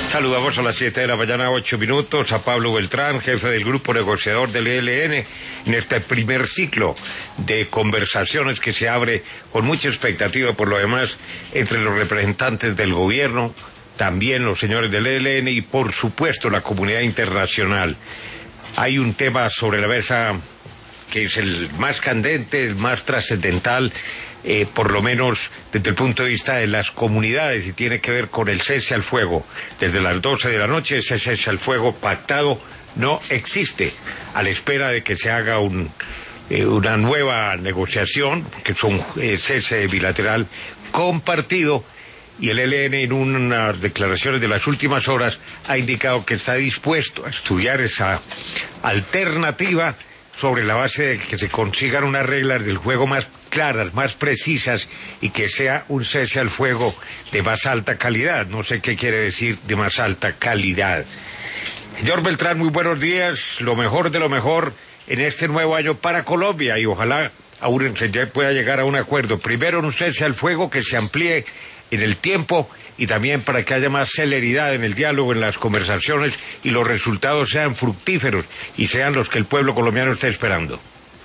Saludamos a las 7 de la mañana, 8 minutos, a Pablo Beltrán, jefe del grupo negociador del ELN, en este primer ciclo de conversaciones que se abre con mucha expectativa, por lo demás, entre los representantes del gobierno, también los señores del ELN y, por supuesto, la comunidad internacional. Hay un tema sobre la mesa que es el más candente, el más trascendental, por lo menos desde el punto de vista de las comunidades, y tiene que ver con el cese al fuego. Desde las 12 de la noche ese cese al fuego pactado no existe, a la espera de que se haga una nueva negociación, que es un cese bilateral compartido, y el ELN en unas declaraciones de las últimas horas ha indicado que está dispuesto a estudiar esa alternativa sobre la base de que se consigan unas reglas del juego más claras, más precisas, y que sea un cese al fuego de más alta calidad. No sé qué quiere decir de más alta calidad. Señor Beltrán, muy buenos días, lo mejor de lo mejor en este nuevo año para Colombia, y ojalá aún se pueda llegar a un acuerdo. Primero, un cese al fuego que se amplíe en el tiempo, y también para que haya más celeridad en el diálogo, en las conversaciones, y los resultados sean fructíferos y sean los que el pueblo colombiano está esperando.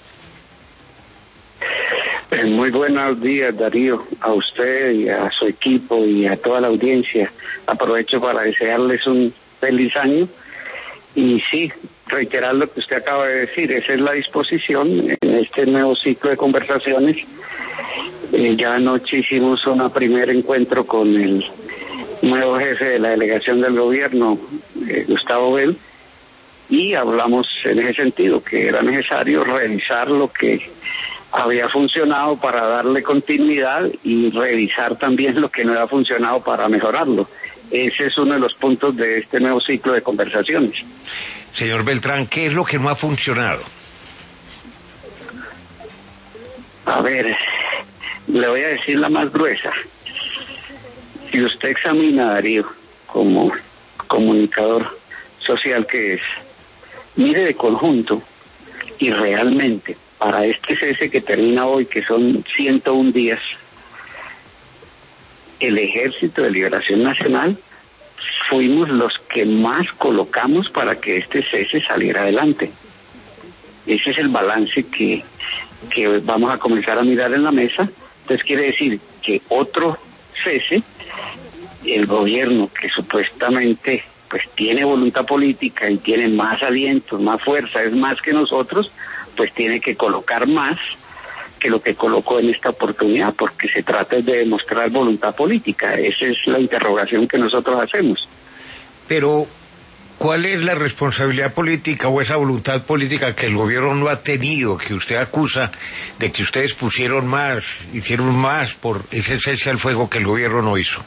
Muy buenos días, Darío, a usted y a su equipo y a toda la audiencia. Aprovecho para desearles un feliz año y sí, reiterar lo que usted acaba de decir. Esa es la disposición en este nuevo ciclo de conversaciones. Ya anoche hicimos un primer encuentro con el nuevo jefe de la delegación del gobierno, Gustavo Bell, y hablamos en ese sentido, que era necesario revisar lo que había funcionado para darle continuidad y revisar también lo que no había funcionado para mejorarlo. Ese es uno de los puntos de este nuevo ciclo de conversaciones. Señor Beltrán, ¿qué es lo que no ha funcionado? A ver, le voy a decir la más gruesa. Si usted examina, Darío, como comunicador social que es, mire de conjunto y realmente para este cese que termina hoy, que son 101 días, el Ejército de Liberación Nacional fuimos los que más colocamos para que este cese saliera adelante. Ese es el balance que vamos a comenzar a mirar en la mesa. Entonces quiere decir que otro cese, el gobierno que supuestamente pues tiene voluntad política y tiene más aliento, más fuerza, es más que nosotros, pues tiene que colocar más que lo que colocó en esta oportunidad, porque se trata de demostrar voluntad política. Esa es la interrogación que nosotros hacemos. Pero, ¿cuál es la responsabilidad política o esa voluntad política que el gobierno no ha tenido, que usted acusa de que ustedes pusieron más, hicieron más por ese cese al fuego que el gobierno no hizo?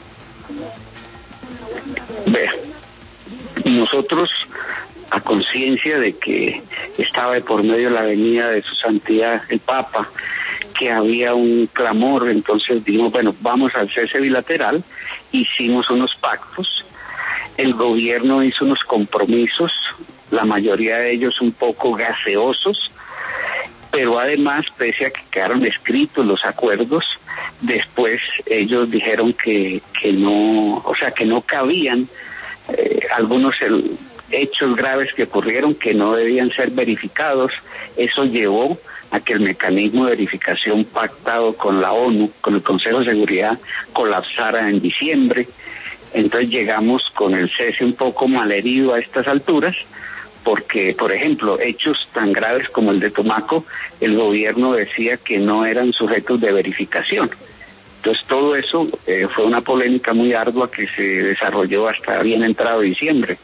Vea, nosotros, a conciencia de que estaba de por medio la venida de su santidad el Papa, que había un clamor, entonces dijimos, bueno, vamos al cese bilateral, hicimos unos pactos, el gobierno hizo unos compromisos, la mayoría de ellos un poco gaseosos, pero además, pese a que quedaron escritos los acuerdos, después ellos dijeron que no, o sea, que no cabían algunos hechos graves que ocurrieron que no debían ser verificados. Eso llevó a que el mecanismo de verificación pactado con la ONU, con el Consejo de Seguridad, colapsara en diciembre. Entonces llegamos con el cese un poco malherido a estas alturas, porque, por ejemplo, hechos tan graves como el de Tumaco, el gobierno decía que no eran sujetos de verificación. Entonces todo eso fue una polémica muy ardua que se desarrolló hasta bien entrado diciembre.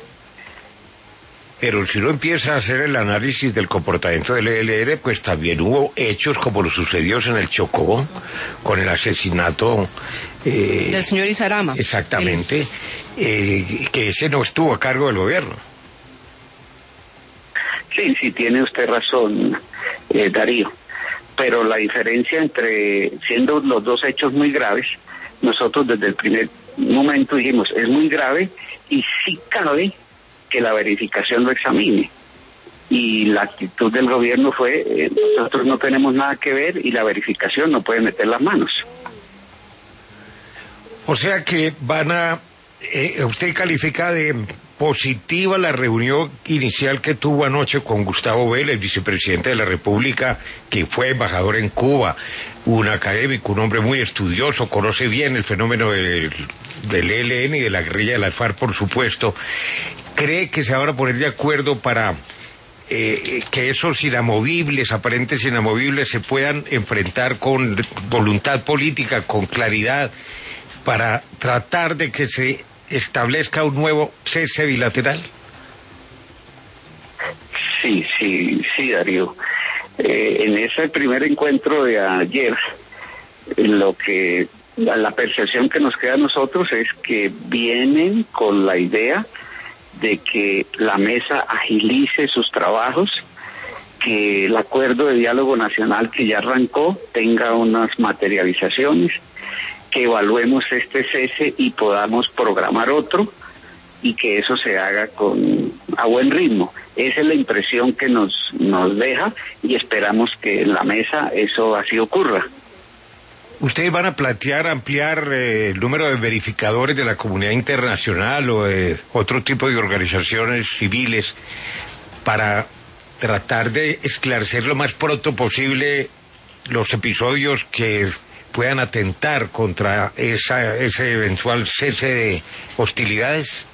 Pero si uno empieza a hacer el análisis del comportamiento del ELN, pues también hubo hechos como los sucedidos en el Chocó, con el asesinato del señor Izarama. Exactamente, que ese no estuvo a cargo del gobierno. Sí, tiene usted razón, Darío. Pero la diferencia entre, siendo los dos hechos muy graves, nosotros desde el primer momento dijimos, es muy grave y sí cabe que la verificación lo examine. Y la actitud del gobierno fue, nosotros no tenemos nada que ver y la verificación no puede meter las manos. O sea que van a usted califica de positiva la reunión inicial que tuvo anoche con Gustavo Bell, el vicepresidente de la República, que fue embajador en Cuba, un académico, un hombre muy estudioso, conoce bien el fenómeno del ELN y de la guerrilla de las FARC, por supuesto. ¿Cree que se van a poner de acuerdo para que esos inamovibles, aparentes inamovibles, se puedan enfrentar con voluntad política, con claridad, para tratar de que se establezca un nuevo cese bilateral? Sí, Darío. En ese primer encuentro de ayer, la percepción que nos queda a nosotros es que vienen con la idea de que la mesa agilice sus trabajos, que el acuerdo de diálogo nacional que ya arrancó tenga unas materializaciones, que evaluemos este cese y podamos programar otro, y que eso se haga a buen ritmo. Esa es la impresión que nos deja, y esperamos que en la mesa eso así ocurra. ¿Ustedes van a plantear ampliar el número de verificadores de la comunidad internacional o de otro tipo de organizaciones civiles para tratar de esclarecer lo más pronto posible los episodios que puedan atentar contra ese eventual cese de hostilidades?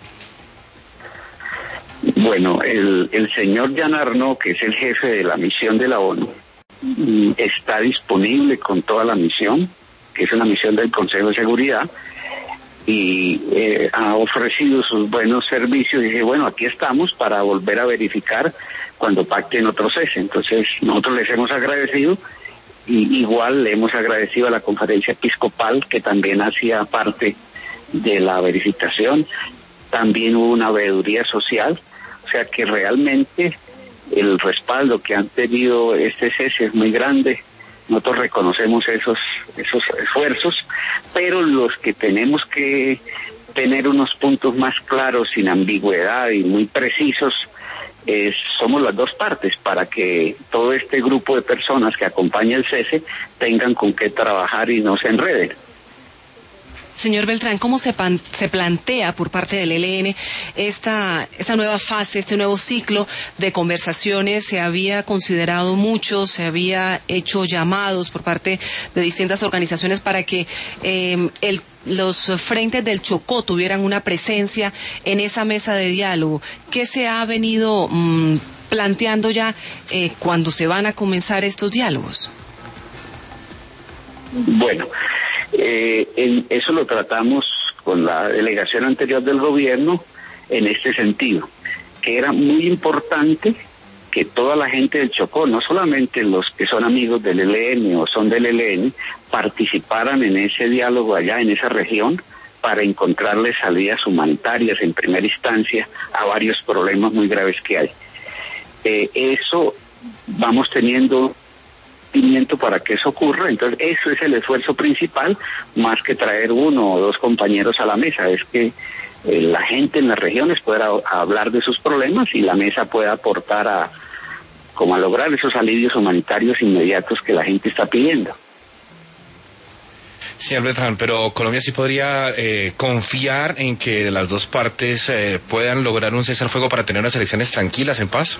Bueno, el señor Jan Arnaud, que es el jefe de la misión de la ONU, está disponible con toda la misión, que es una misión del Consejo de Seguridad, y ha ofrecido sus buenos servicios, y dice, bueno, aquí estamos para volver a verificar cuando pacten otro cese. Entonces nosotros les hemos agradecido, y igual le hemos agradecido a la Conferencia Episcopal, que también hacía parte de la verificación. También hubo una veeduría social, o sea que realmente el respaldo que han tenido este cese es muy grande. Nosotros reconocemos esos esfuerzos, pero los que tenemos que tener unos puntos más claros, sin ambigüedad y muy precisos, somos las dos partes, para que todo este grupo de personas que acompaña el cese tengan con qué trabajar y no se enreden. Señor Beltrán, ¿cómo se plantea por parte del ELN esta nueva fase, este nuevo ciclo de conversaciones? Se había considerado mucho, se había hecho llamados por parte de distintas organizaciones para que los frentes del Chocó tuvieran una presencia en esa mesa de diálogo. ¿Qué se ha venido planteando ya cuando se van a comenzar estos diálogos? Bueno, eso lo tratamos con la delegación anterior del gobierno en este sentido, que era muy importante que toda la gente del Chocó, no solamente los que son amigos del ELN o son del ELN, participaran en ese diálogo allá en esa región para encontrarle salidas humanitarias en primera instancia a varios problemas muy graves que hay. Eso vamos teniendo para que eso ocurra. Entonces eso es el esfuerzo principal, más que traer uno o dos compañeros a la mesa, es que la gente en las regiones pueda hablar de sus problemas y la mesa pueda aportar a lograr esos alivios humanitarios inmediatos que la gente está pidiendo. Señor Beltrán, pero Colombia sí podría confiar en que las dos partes puedan lograr un cese al fuego para tener unas elecciones tranquilas, en paz.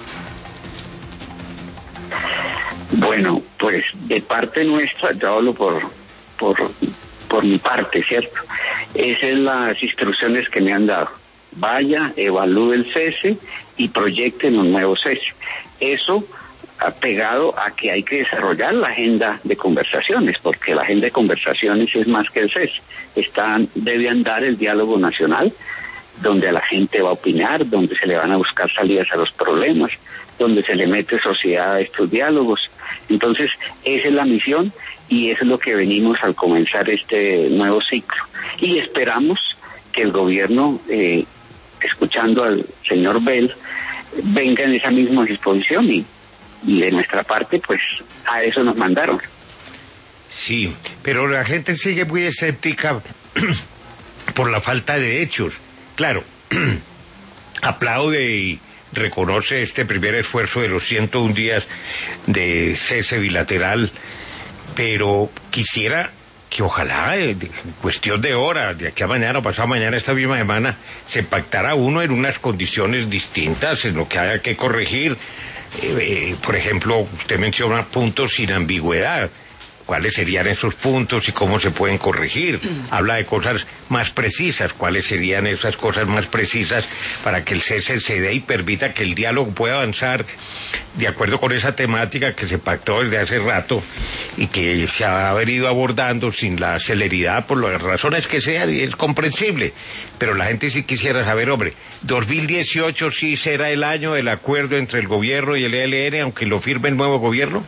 Bueno, pues de parte nuestra, yo hablo por mi parte, ¿cierto? Esas son las instrucciones que me han dado. Vaya, evalúe el cese y proyecten un nuevo cese. Eso ha pegado a que hay que desarrollar la agenda de conversaciones, porque la agenda de conversaciones es más que el cese. Debe andar el diálogo nacional, donde a la gente va a opinar, donde se le van a buscar salidas a los problemas, donde se le mete sociedad a estos diálogos. Entonces, esa es la misión y eso es lo que venimos al comenzar este nuevo ciclo. Y esperamos que el gobierno, escuchando al señor Bell, venga en esa misma disposición y de nuestra parte, pues, a eso nos mandaron. Sí, pero la gente sigue muy escéptica por la falta de hechos. Claro, aplaude y reconoce este primer esfuerzo de los 101 días de cese bilateral, pero quisiera que ojalá, en cuestión de horas, de aquí a mañana o pasado mañana, esta misma semana, se pactara uno en unas condiciones distintas, en lo que haya que corregir. Por ejemplo, usted menciona puntos sin ambigüedad. ¿Cuáles serían esos puntos y cómo se pueden corregir? Habla de cosas más precisas. ¿Cuáles serían esas cosas más precisas para que el cese se dé y permita que el diálogo pueda avanzar de acuerdo con esa temática que se pactó desde hace rato y que se ha venido abordando sin la celeridad por las razones que sean, y es comprensible? Pero la gente sí quisiera saber, hombre, 2018 sí será el año del acuerdo entre el gobierno y el ELN, aunque lo firme el nuevo gobierno.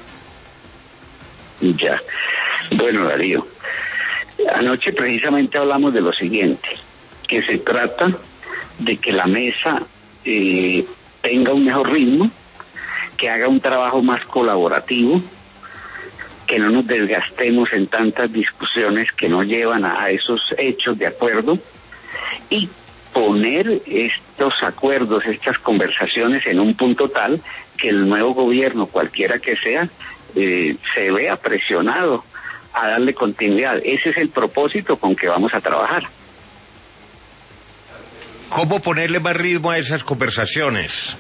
Ya. Bueno, Darío, anoche precisamente hablamos de lo siguiente, que se trata de que la mesa tenga un mejor ritmo, que haga un trabajo más colaborativo, que no nos desgastemos en tantas discusiones que no llevan a esos hechos de acuerdo, y poner estos acuerdos, estas conversaciones en un punto tal que el nuevo gobierno, cualquiera que sea, se vea presionado a darle continuidad. Ese es el propósito con que vamos a trabajar. ¿Cómo ponerle más ritmo a esas conversaciones?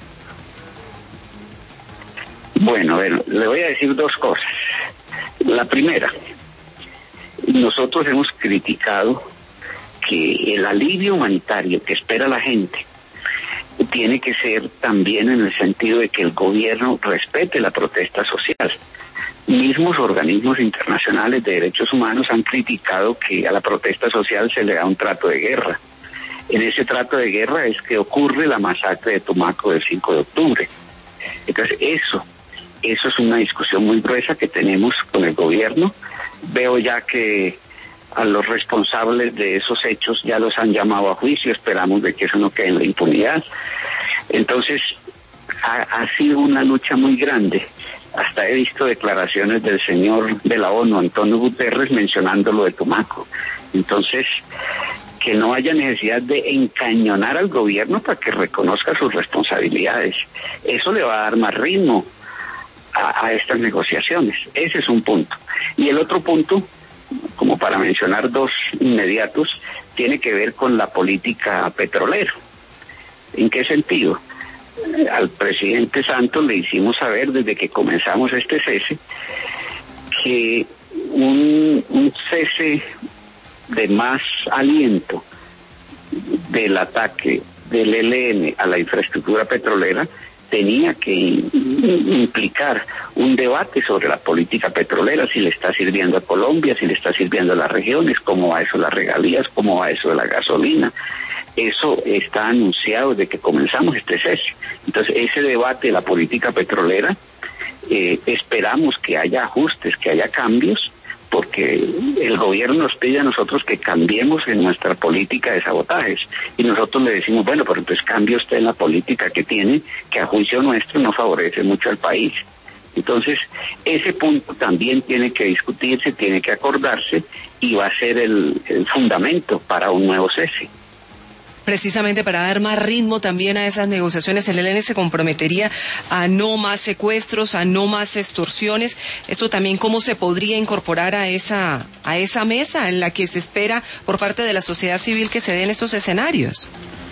Bueno, le voy a decir dos cosas. La primera, nosotros hemos criticado que el alivio humanitario que espera la gente tiene que ser también en el sentido de que el gobierno respete la protesta social. Mismos organismos internacionales de derechos humanos han criticado que a la protesta social se le da un trato de guerra. En ese trato de guerra es que ocurre la masacre de Tumaco del 5 de octubre. Entonces eso es una discusión muy gruesa que tenemos con el gobierno. Veo ya que a los responsables de esos hechos ya los han llamado a juicio, esperamos de que eso no quede en la impunidad. Entonces, ha sido una lucha muy grande. Hasta he visto declaraciones del señor de la ONU, Antonio Guterres, mencionando lo de Tumaco. Entonces, que no haya necesidad de encañonar al gobierno para que reconozca sus responsabilidades. Eso le va a dar más ritmo a estas negociaciones. Ese es un punto. Y el otro punto, como para mencionar dos inmediatos, tiene que ver con la política petrolera. ¿En qué sentido? Al presidente Santos le hicimos saber desde que comenzamos este cese que un cese de más aliento del ataque del ELN a la infraestructura petrolera tenía que implicar un debate sobre la política petrolera, si le está sirviendo a Colombia, si le está sirviendo a las regiones, cómo va eso de las regalías, cómo va eso de la gasolina. Eso está anunciado desde que comenzamos este cese. Entonces, ese debate de la política petrolera, esperamos que haya ajustes, que haya cambios, porque el gobierno nos pide a nosotros que cambiemos en nuestra política de sabotajes, y nosotros le decimos, bueno, pero entonces cambie usted en la política que tiene, que a juicio nuestro no favorece mucho al país. Entonces, ese punto también tiene que discutirse, tiene que acordarse, y va a ser el fundamento para un nuevo cese. Precisamente para dar más ritmo también a esas negociaciones, el ELN se comprometería a no más secuestros, a no más extorsiones. Esto también, ¿cómo se podría incorporar a esa mesa en la que se espera por parte de la sociedad civil que se den esos escenarios?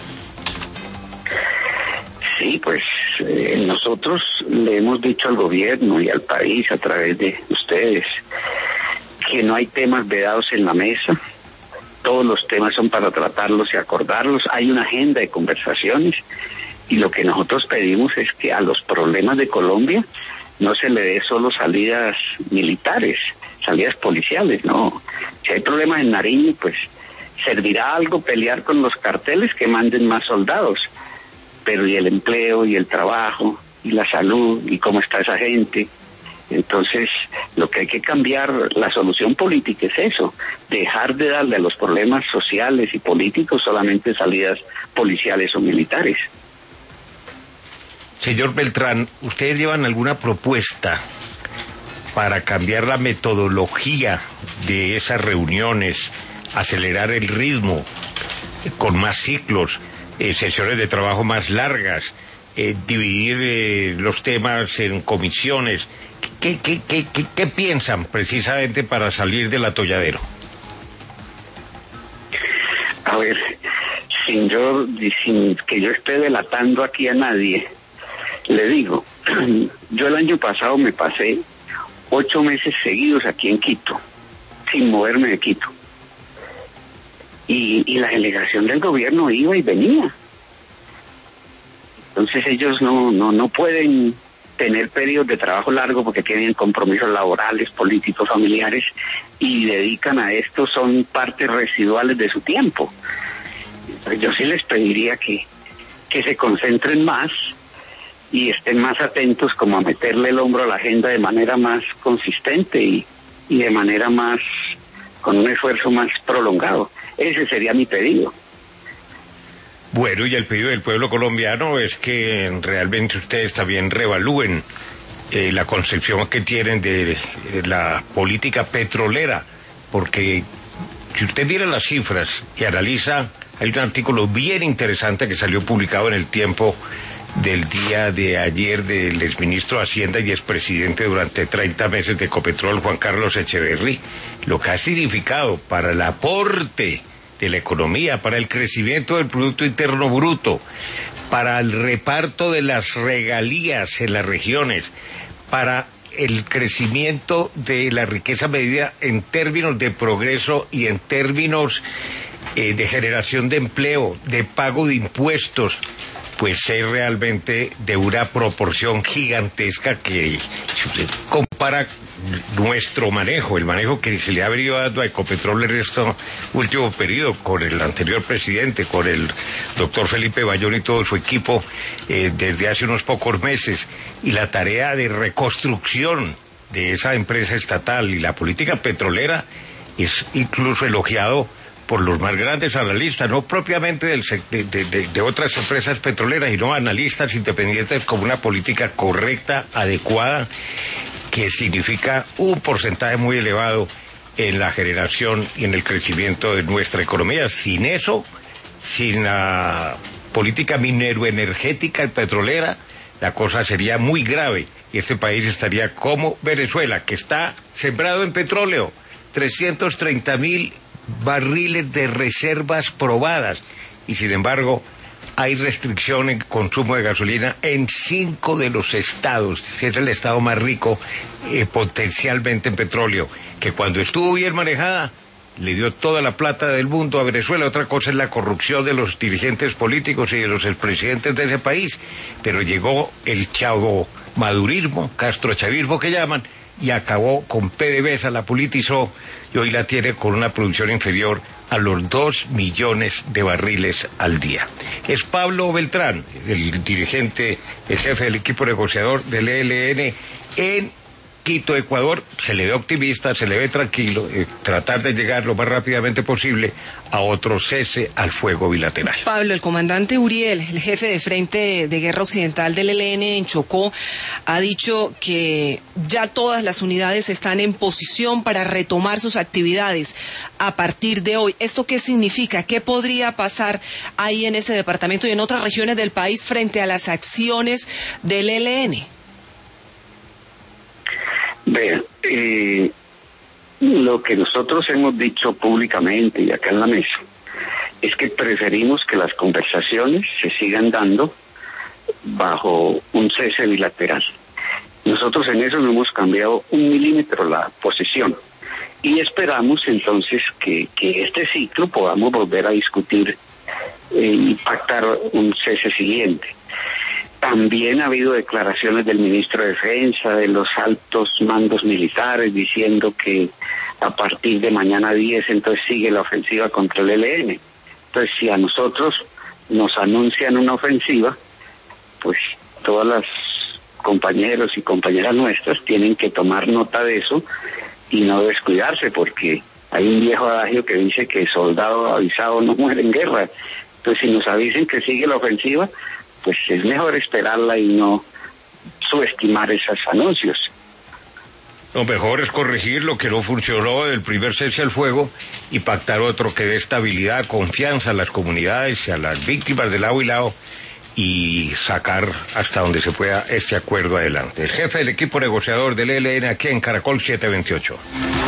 Sí, pues nosotros le hemos dicho al gobierno y al país a través de ustedes que no hay temas vedados en la mesa. Todos los temas son para tratarlos y acordarlos. Hay una agenda de conversaciones, y lo que nosotros pedimos es que a los problemas de Colombia no se le dé solo salidas militares, salidas policiales, no. Si hay problemas en Nariño, pues servirá algo pelear con los carteles que manden más soldados, pero y el empleo y el trabajo y la salud y cómo está esa gente. Entonces, lo que hay que cambiar, la solución política es eso, dejar de darle a los problemas sociales y políticos solamente salidas policiales o militares. Señor Beltrán, ¿ustedes llevan alguna propuesta para cambiar la metodología de esas reuniones, acelerar el ritmo, con más ciclos, sesiones de trabajo más largas, dividir los temas en comisiones? ¿Qué piensan precisamente para salir del atolladero? A ver, sin que yo esté delatando aquí a nadie, le digo, yo el año pasado me pasé 8 meses seguidos aquí en Quito, sin moverme de Quito. Y la delegación del gobierno iba y venía. Entonces ellos no pueden tener periodos de trabajo largo porque tienen compromisos laborales, políticos, familiares, y dedican a esto, son partes residuales de su tiempo. Pues yo sí les pediría que se concentren más y estén más atentos como a meterle el hombro a la agenda de manera más consistente y de manera más, con un esfuerzo más prolongado. Ese sería mi pedido. Bueno, y el pedido del pueblo colombiano es que realmente ustedes también reevalúen la concepción que tienen de la política petrolera, porque si usted mira las cifras y analiza, hay un artículo bien interesante que salió publicado en El Tiempo del día de ayer del exministro de Hacienda y expresidente durante 30 meses de Ecopetrol, Juan Carlos Echeverry, lo que ha significado para el aporte de la economía, para el crecimiento del Producto Interno Bruto, para el reparto de las regalías en las regiones, para el crecimiento de la riqueza medida en términos de progreso y en términos de generación de empleo, de pago de impuestos, pues es realmente de una proporción gigantesca que, si usted compara nuestro manejo, el manejo que se le ha venido dando a Ecopetrol en este último periodo, con el anterior presidente, con el doctor Felipe Bayón y todo su equipo, desde hace unos pocos meses, y la tarea de reconstrucción de esa empresa estatal y la política petrolera, es incluso elogiado por los más grandes analistas, no propiamente de otras empresas petroleras, sino analistas independientes, como una política correcta, adecuada, que significa un porcentaje muy elevado en la generación y en el crecimiento de nuestra economía. Sin eso, sin la política minero-energética y petrolera, la cosa sería muy grave y este país estaría como Venezuela, que está sembrado en petróleo, 330.000 barriles de reservas probadas, y sin embargo hay restricción en consumo de gasolina en 5 de los estados, que es el estado más rico potencialmente en petróleo, que cuando estuvo bien manejada le dio toda la plata del mundo a Venezuela. Otra cosa es la corrupción de los dirigentes políticos y de los expresidentes de ese país, pero llegó el chavo madurismo, castrochavismo que llaman, y acabó con PDVSA, la politizó, y hoy la tiene con una producción inferior a los 2 millones de barriles al día. Es Pablo Beltrán, el dirigente, el jefe del equipo negociador del ELN en Quito, Ecuador. Se le ve optimista, se le ve tranquilo, tratar de llegar lo más rápidamente posible a otro cese al fuego bilateral. Pablo, el comandante Uriel, el jefe de Frente de Guerra Occidental del ELN en Chocó, ha dicho que ya todas las unidades están en posición para retomar sus actividades a partir de hoy. ¿Esto qué significa? ¿Qué podría pasar ahí en ese departamento y en otras regiones del país frente a las acciones del ELN? Vean, lo que nosotros hemos dicho públicamente y acá en la mesa es que preferimos que las conversaciones se sigan dando bajo un cese bilateral. Nosotros en eso no hemos cambiado 1 milímetro la posición y esperamos entonces que este ciclo podamos volver a discutir y pactar un cese siguiente. También ha habido declaraciones del ministro de Defensa, de los altos mandos militares, diciendo que a partir de mañana 10 entonces sigue la ofensiva contra el ELN. Entonces, si a nosotros nos anuncian una ofensiva, pues todas las compañeros y compañeras nuestras tienen que tomar nota de eso y no descuidarse, porque hay un viejo adagio que dice que soldado avisado no muere en guerra. Entonces, si nos avisen que sigue la ofensiva, pues es mejor esperarla y no subestimar esos anuncios. Lo mejor es corregir lo que no funcionó del primer cese al fuego y pactar otro que dé estabilidad, confianza a las comunidades y a las víctimas de lado y lado, y sacar hasta donde se pueda este acuerdo adelante. El jefe del equipo negociador del ELN aquí en Caracol 728.